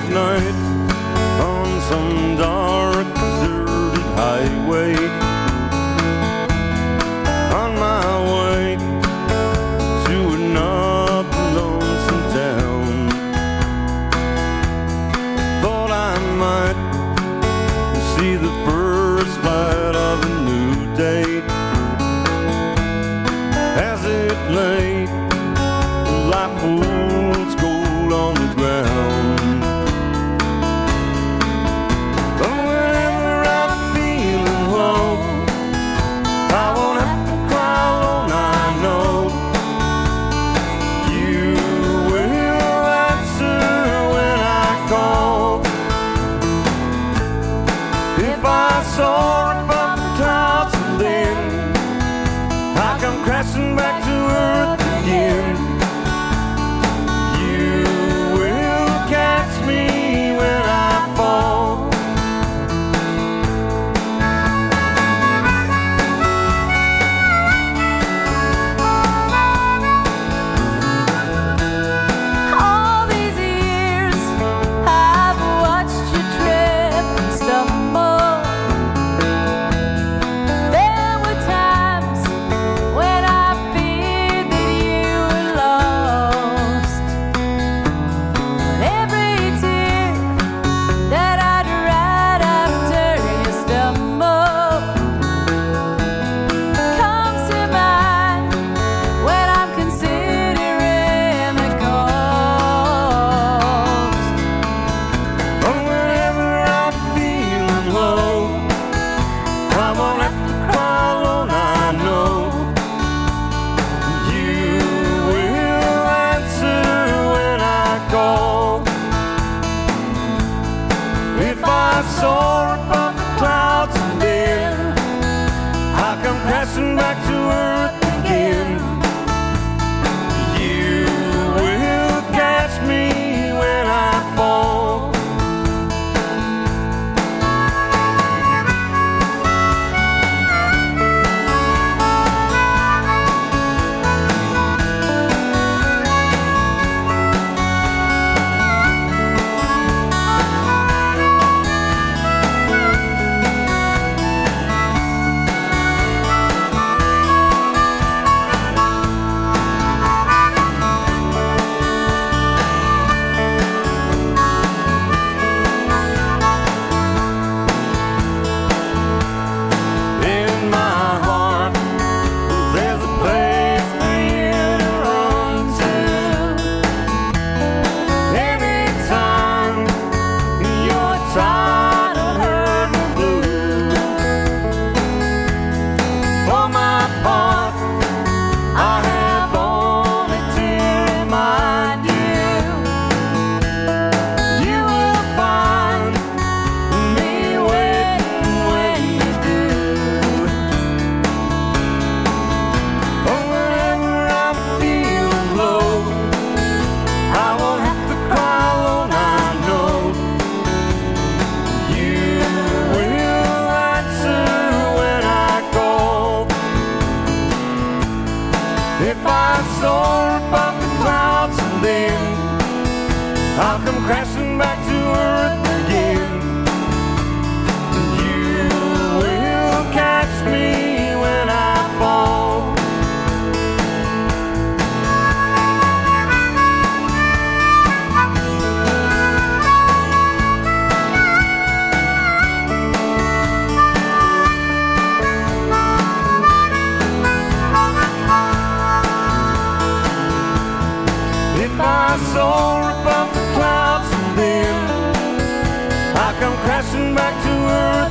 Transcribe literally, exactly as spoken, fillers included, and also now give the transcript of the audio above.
night on some dark, deserted highway, on my way to another lonesome town. Thought I might see the first light of a new day. As it lay, life was gold on the ground. But whenever I'm feeling low, I won't have to cry alone, I know. You will answer when I call. If I soar above the clouds and then I come crashing back to earth again, you will catch me when I fall. All these years I've watched you trip and stumble. There were times when I feared that you were lost. But every tear that I dried after you stumbled comes to mind when I'm considering the cost. But whenever I'm feeling low, I won't have to cry alone, I know. You will answer when I call. If I soar above the clouds and then I come crashing back to earth again, you will catch me when I fall. In my heart, there's a place for you to run to. Anytime you're tired of hurt and blue. For my part, I have only to remind you. You will find me waiting when you do. Oh, whenever I'm feeling low, I won't have to cry alone, I know. You will answer when I call. If I soar above the clouds and then I'll come crashing back to earth again, you will catch me when I fall. If I soar above the clouds and then I come crashing back to earth